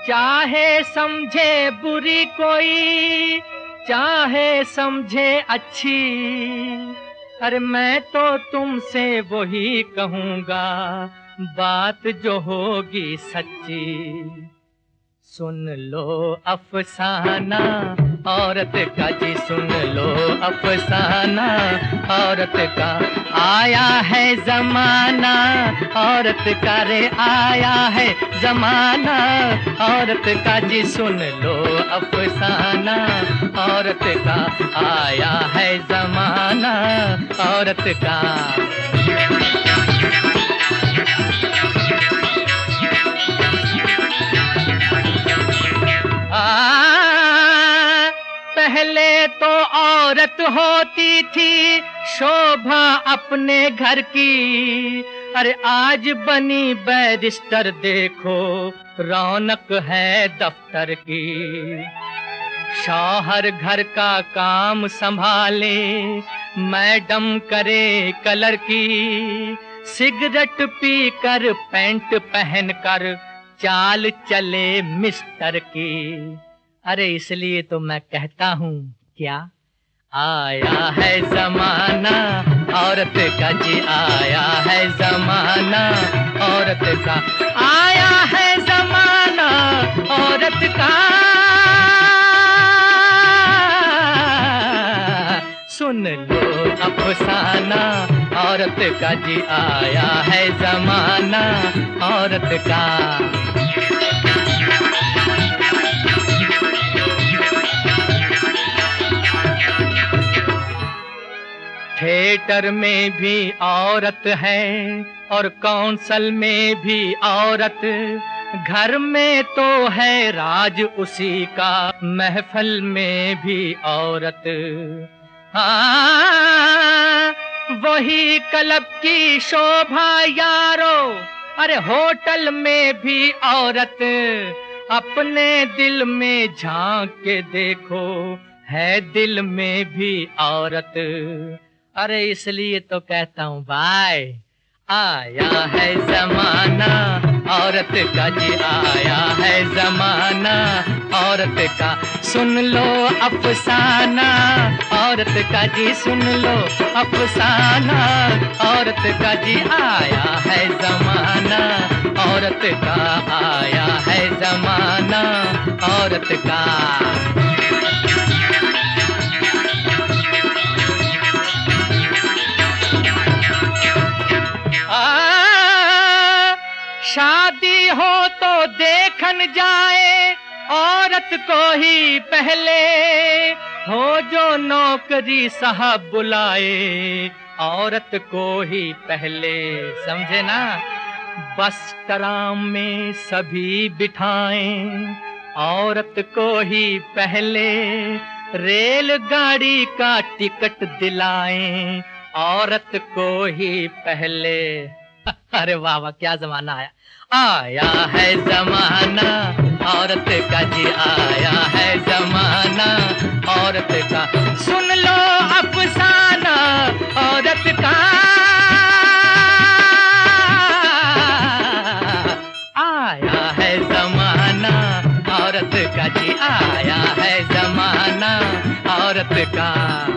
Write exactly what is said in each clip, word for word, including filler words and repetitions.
चाहे समझे बुरी कोई, चाहे समझे अच्छी, अरे मैं तो तुमसे वही कहूँगा बात जो होगी सच्ची। सुन लो अफसाना औरत का जी, सुन लो अफसाना औरत का। आया है जमाना औरत का रे, आया है जमाना औरत का जी, सुन लो अफसाना औरत का। आया है जमाना औरत का। आ, पहले तो औरत होती थी शोभा अपने घर की, अरे आज बनी बैरिस्टर देखो रौनक है दफ्तर की। शौहर घर का काम संभाले, मैडम करे कलर की, सिगरेट पी कर पैंट पहन कर चाल चले मिस्टर की। अरे इसलिए तो मैं कहता हूँ क्या, आया है जमाना औरत का जी, आया है जमाना औरत का। आया है जमाना औरत का, सुन लो अफसाना औरत का जी, आया है जमाना औरत का। थिएटर में भी औरत है और काउंसिल में भी औरत, घर में तो है राज उसी का, महफिल में भी औरत। हाँ, वही क्लब की शोभा यारो, अरे होटल में भी औरत। अपने दिल में झांक के देखो, है दिल में भी औरत। अरे इसलिए तो कहता हूँ भाई, आया है जमाना औरत का जी, आया है जमाना औरत का। सुन लो अफसाना औरत का जी, सुन लो अफसाना औरत का जी, आया है जमाना औरत का, आया है जमाना औरत का। शादी हो तो देखन जाए औरत को ही पहले, हो जो नौकरी साहब बुलाए औरत को ही पहले, समझे ना। बस ट्राम में सभी बिठाएं औरत को ही पहले, रेलगाड़ी का टिकट दिलाएं औरत को ही पहले। अरे वाह वाह, क्या जमाना आया, आया है जमाना औरत का जी, आया है जमाना औरत का। सुन लो अफसाना औरत का, आया है जमाना औरत का जी, आया है जमाना औरत का।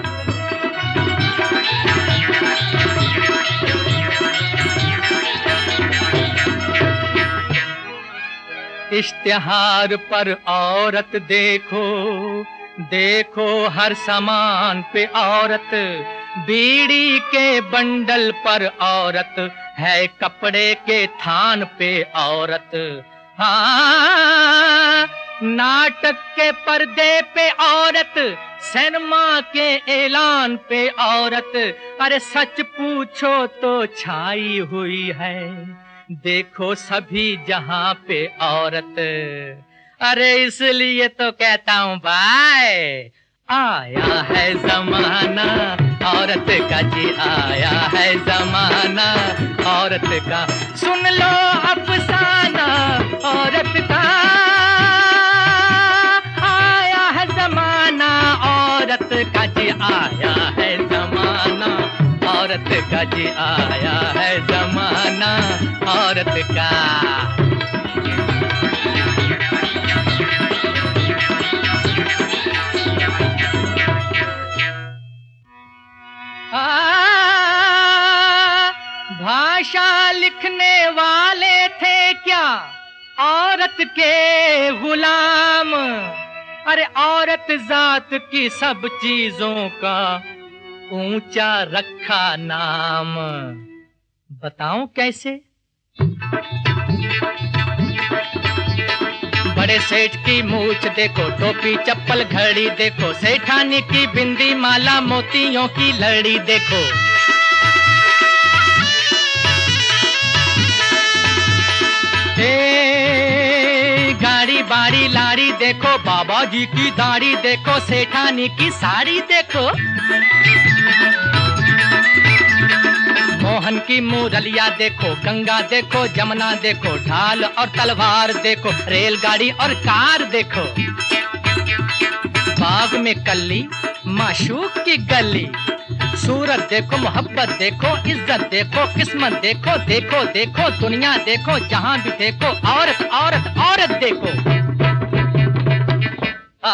इश्तिहार पर औरत देखो, देखो हर सामान पे औरत, बीड़ी के बंडल पर औरत, है कपड़े के थान पे औरत। हाँ, नाटक के पर्दे पे औरत, सिनेमा के ऐलान पे औरत। अरे सच पूछो तो छाई हुई है, देखो सभी जहां पे औरत। अरे इसलिए तो कहता हूँ भाई, आया है जमाना औरत का जी, आया है जमाना औरत का। सुन लो अफसाना औरत का, आया है जमाना औरत का जी, आया है जमाना औरत का जी, आया है जमाना औरत का। भाषा लिखने वाले थे क्या औरत के गुलाम? अरे औरत जात की सब चीजों का ऊंचा रखा नाम। बताऊं कैसे? बड़े सेठ की मूछ देखो, टोपी चप्पल घड़ी देखो, सेठानी की बिंदी माला मोतियों की लड़ी देखो। ए गाड़ी बाड़ी लाड़ी देखो, बाबा जी की दाढ़ी देखो, सेठानी की साड़ी देखो। मोहन की मुरलिया देखो, गंगा देखो, जमुना देखो, ढाल और तलवार देखो, रेलगाड़ी और कार देखो। बाग में कल्ली माशूक की गली, सूरत देखो, मोहब्बत देखो, इज्जत देखो, किस्मत देखो, देखो देखो दुनिया देखो, जहां भी देखो औरत औरत औरत देखो। आ,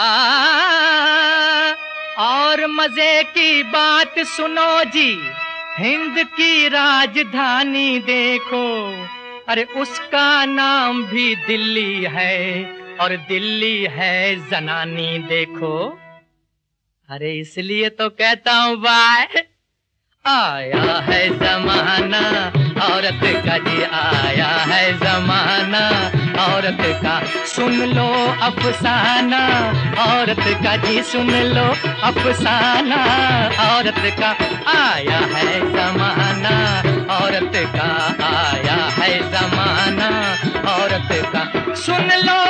और मजे की बात सुनो जी, हिंद की राजधानी देखो, अरे उसका नाम भी दिल्ली है और दिल्ली है जनानी देखो। अरे इसलिए तो कहता हूँ बाय, आया है जमाना औरत का जी, आया है जमाना औरत का, सुन लो अफसाना औरत का जी, सुन लो अफसाना औरत का। आया है जमाना औरत का, आया है जमाना औरत का, सुन लो